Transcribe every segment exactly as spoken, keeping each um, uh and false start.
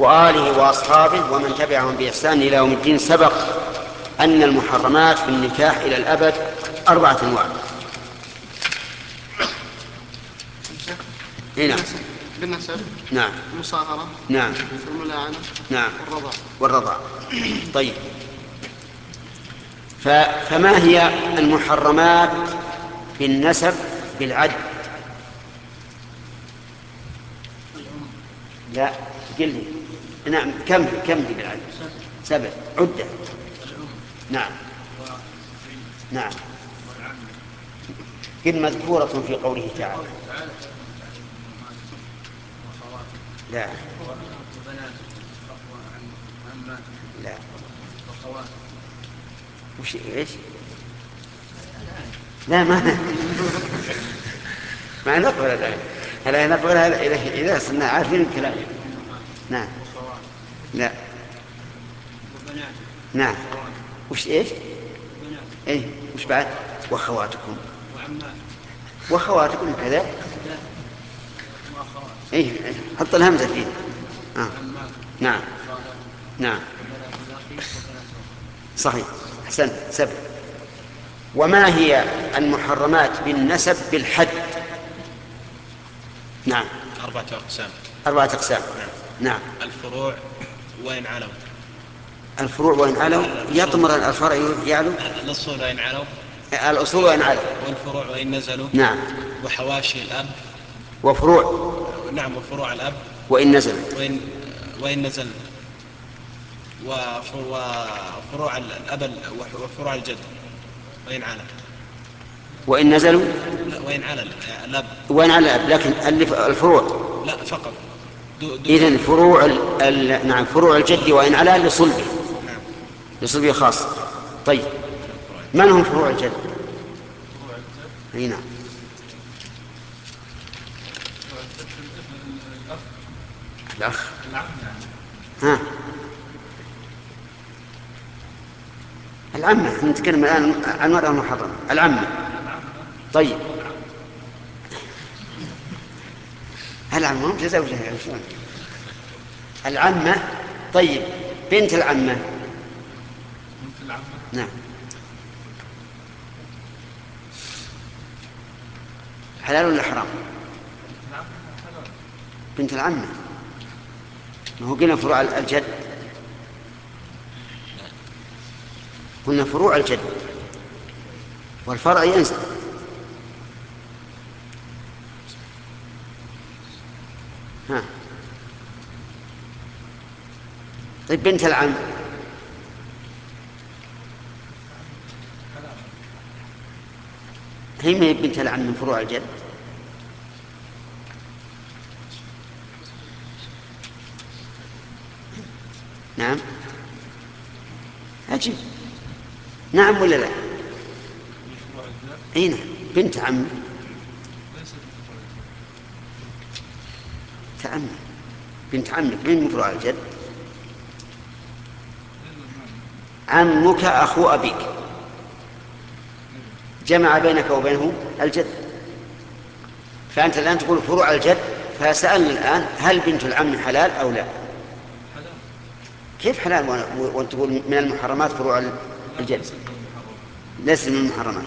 وآله وأصحابه ومن تبعهم بإحسان إلى يوم الدين. سبق أن المحرمات في النكاح إلى الأبد أربعة أنواع. هنا بالنسب، نعم، المصاهرة، نعم، الملاعنة، نعم، والرضاع. والرضاع. طيب، فما هي المحرمات بالنسب بالعد؟ لا، قل لي. نعم، كم كم هي بالعد؟ سبع. عدة. نعم، نعم، قل مذكورة في قوله تعالى. لا، لا، وش ايش؟ لا، ما ما نقبل الآن. هلا نقبلها إذا إذا صرنا عارفين الكلام. نعم، لا، نعم، وش ايش؟ ايه، وش بعد؟ واخواتكم واخواتكم كذا. ايه، حط الهمزة فيه. آه. نعم، نعم، صحيح، احسنت. سبع. وما هي المحرمات بالنسب بالحد؟ نعم، أربعة أقسام. أربعة أقسام. نعم. الفروع وإن علوا. الفروع وإن علوا، يطمر الفرع يعلو. الأصول وإن علوا. الأصول وإن علوا. والفروع وإن نزلوا. نعم. وحواشي الأب. وفروع. نعم، وفروع الأب وإن نزلوا. وإن, وإن نزلوا. وفروع الأب وفروع الجد وإن علوا. وإن نزلوا. لا، وإن على الأب. وإن على الأب، لكن الفروع لا فقط. إذن فروع ال... ال... نعم، فروع الجد وإن على لصلبه. نعم، لصلبه خاص. طيب، من هم فروع الجد؟ أي نعم. الأخ. ها، العمة. احنا نتكلم الآن عن المرأة المحرمة، العمة. طيب، العمة هم تزوجها يعني شلون؟ العمة. طيب، بنت العمة. بنت العمة. نعم. حلال ولا حرام؟ بنت العمة. ما هو قلنا فروع الجد، قلنا فروع الجد والفرع ينزل. ها. طيب، بنت العم. هي ما هي بنت العم من فروع الجد؟ نعم، عجيب. نعم ولا لا؟ اي نعم، بنت عم. تأمل، بنت عمك من فروع الجد. عمك أخو أبيك، جمع بينك وبينه الجد. فأنت الآن تقول فروع الجد، فسألنا الآن هل بنت العم حلال أو لا؟ كيف حلال وأنت تقول من المحرمات فروع الجد؟ ليس من المحرمات.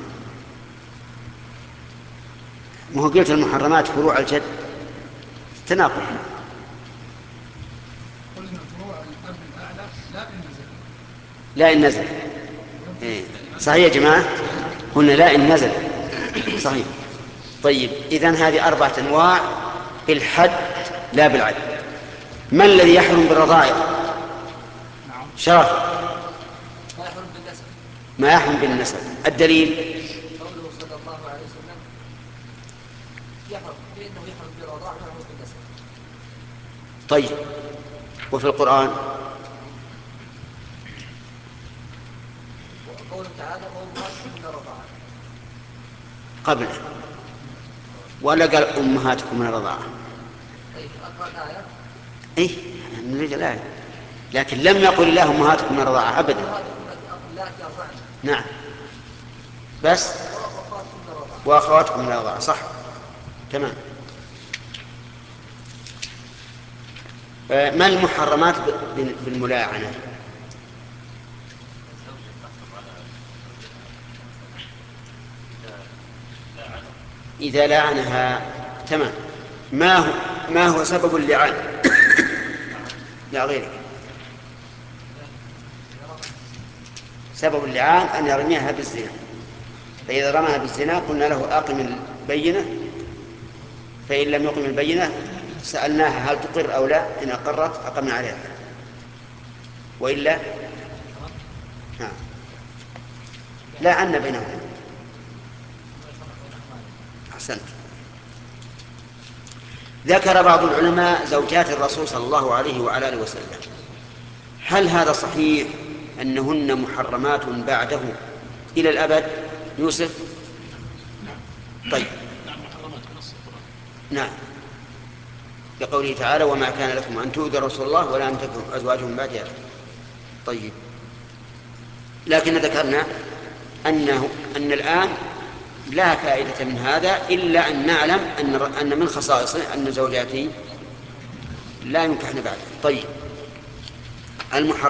ما هو قلت المحرمات فروع الجد، تناقض. قلنا فروع الأب الأعلى لا إن نزل. لا إن نزل. إيه. صحيح يا جماعة، قلنا لا إن نزل. صحيح. طيب، إذن هذه أربعة أنواع بالحد لا بالعد. ما الذي يحرم بالرضاعة؟ شرف. ما يحرم بالنسب. ما يحرم بالنسب. الدليل قوله صلى الله عليه وسلم يحرم لأنه يحرم بالرضاعة ويحرم بالنسب. طيب، وفي القرآن قوله تعالى وأمهاتكم من الرضاعة قبله، ولا قال أمهاتكم من الرضاعة؟ طيب، أقرأ الآية. إيه، نريد الآية، لكن لم يقل الله أمهاتكم من الرضاعة أبدا. أمهاتكم اللاتي أرضعن. نعم، بس وأخواتكم من الرضاعة. وأخواتكم من الرضاعة. صح، تمام. ما المحرمات ب- بالملاعنة؟ إذا لعنها تمام. ما هو ما هو سبب اللعان؟ لا غيرك. سبب اللعان أن يرميها بالزنا، فإذا رماها بالزنا قلنا له أقم البينة، فإن لم يقم البينة سألناها هل تقر أو لا، إن أقرت أقمنا عليها وإلا ها. لا عنا بينهم. أحسنت. ذكر بعض العلماء زوجات الرسول صلى الله عليه وعلى آله وسلم، هل هذا صحيح أنهن محرمات بعده إلى الأبد؟ يوسف. طيب نعم، لقوله تعالى وما كان لكم أن تؤذوا رسول الله ولا أن تكونوا أزواجهم من بعده. طيب، لكن ذكرنا أنه أن الآن لا فائدة من هذا إلا أن نعلم أن أن من خصائصه أن زوجاته لا ينكحن بعده. طيب، المحرم